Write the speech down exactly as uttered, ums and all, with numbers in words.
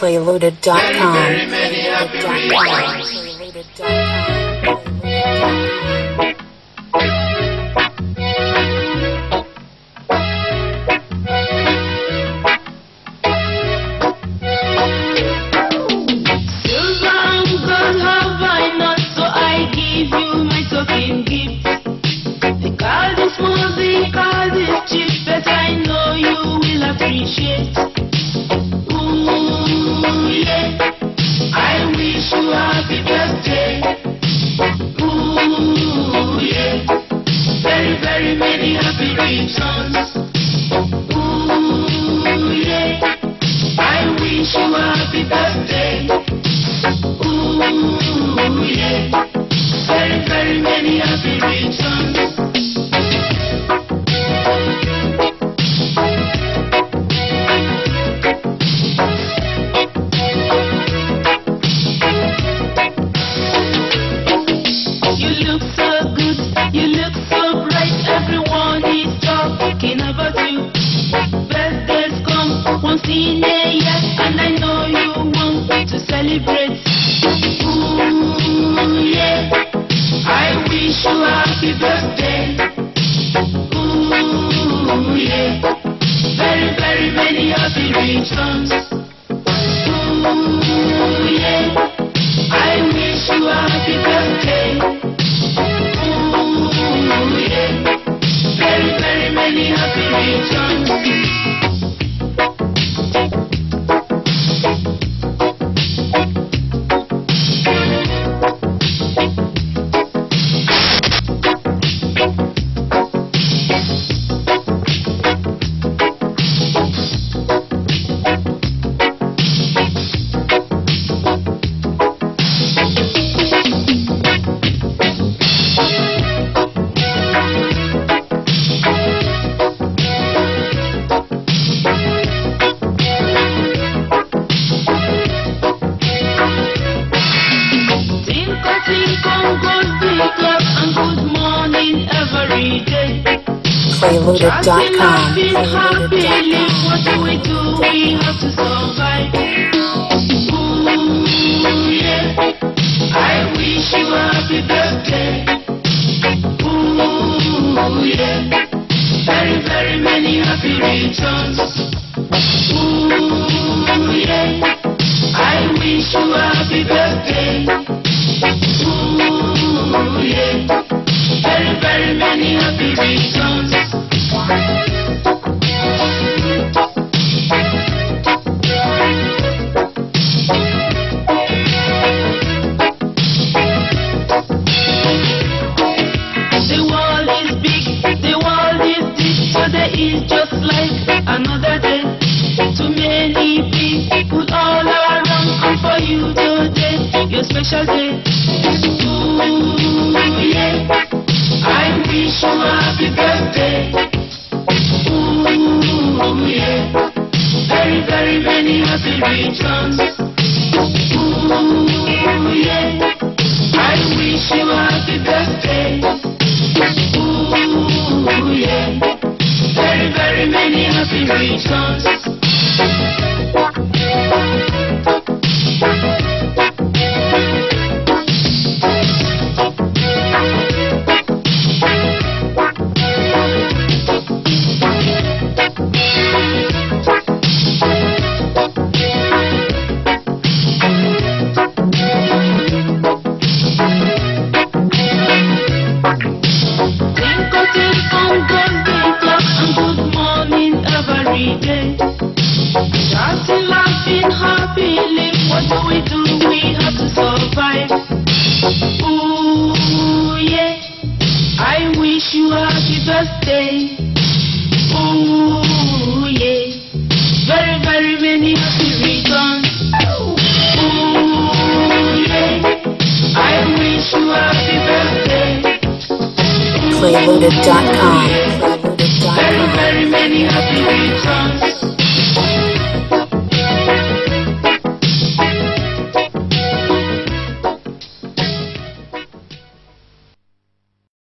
Playloaded dot com. Very many happy returns. Appreciate. Ooh, yeah. I wish you happy birthday. Ooh, yeah. Very, very many happy returns. Ooh, yeah. I wish you happy birthday. Ooh, yeah. Very, very many happy returns. In a year, and I know you want to celebrate. Ooh, yeah. I wish you happy birthday. Ooh, yeah. Very, very many happy returns. Ooh, yeah. I wish you happy birthday. Ooh, yeah. Very, very many happy returns. Playloaded dot com. What do we do? We have to survive. Ooh, yeah. I wish you happy birthday. Ooh, yeah. Very, very many happy returns. Ooh, yeah. I wish you happy birthday. Ooh, yeah. Very, very many happy returns. Is just like another day. Too many people all around, and for you today, your special day. Ooh, yeah. I wish you happy birthday. Ooh, yeah. Very, very many happy returns. Ooh, yeah. I wish you happy birthday. Ooh, yeah. Very, very many happy returns. Shouting, laughing, happy, live. What do we do? We have to survive. Ooh, yeah. I wish you happy birthday. Ooh, yeah. Very, very many happy returns. Ooh, yeah. I wish you happy birthday. Playloaded dot com. Very, very many happy returns.